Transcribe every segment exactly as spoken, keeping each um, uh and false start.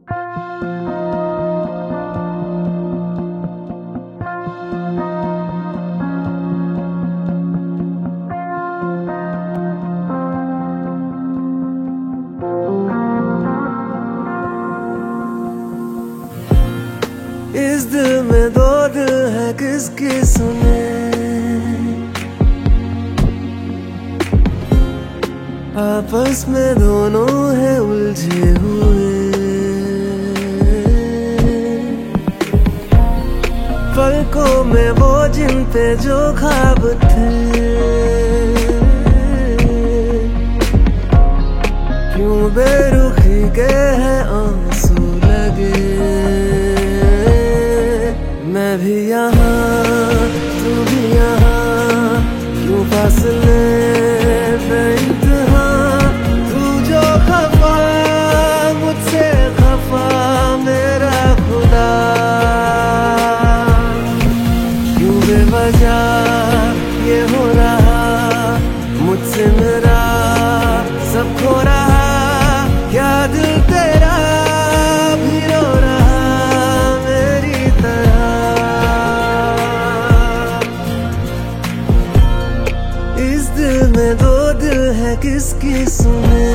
इस दिल में दो दिल है किसकी सुने, आपस में दोनों है उलझे हुए। पलकों में वो जिन पे जो ख्वाब थे, क्यों बेरुखी के है आंसू लगे। मैं भी यहाँ तू भी यहाँ, क्यों फासले बेइंतहा। तू जो खफा मुझसे खफा मेरा खुदा, क्यों बेवजह ये हो रहा मुझसे मेरा सब खो रहा। क्या दिल तेरा भी रो रहा मेरी तरह। इस दिल में दो दिल है किसकी सुने,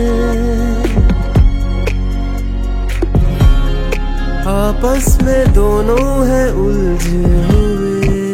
आपस में दोनों है उलझे हुए।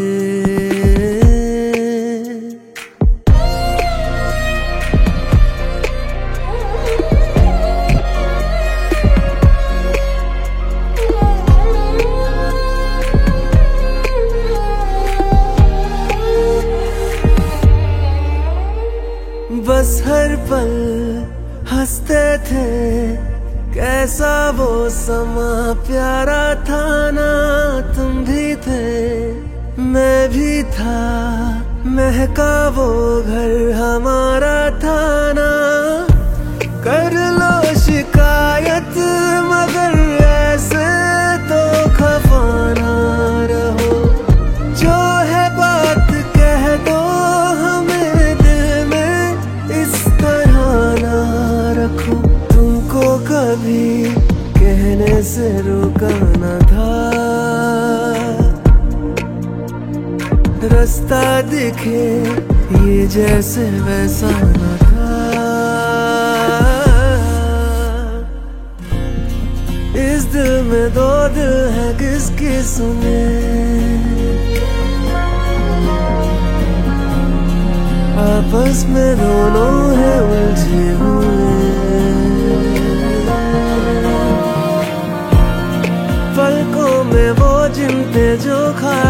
बस हर पल हंसते थे, कैसा वो समा प्यारा था ना। तुम भी थे मैं भी था, महका वो घर हमारा था ना। कर लो शिकायत मगर ऐसे तो खफा ना रहो। जो है बात कह दो हमें दिल में इस तरह ना रखो। तुमको कभी कहने से रोका न था, रास्ता दिखे ये जैसे वैसा न था। इस दिल में दो दिल है किसकी सुने, आपस में दोनों है उलझे हुए। पलकों में वो जिन पे जो खा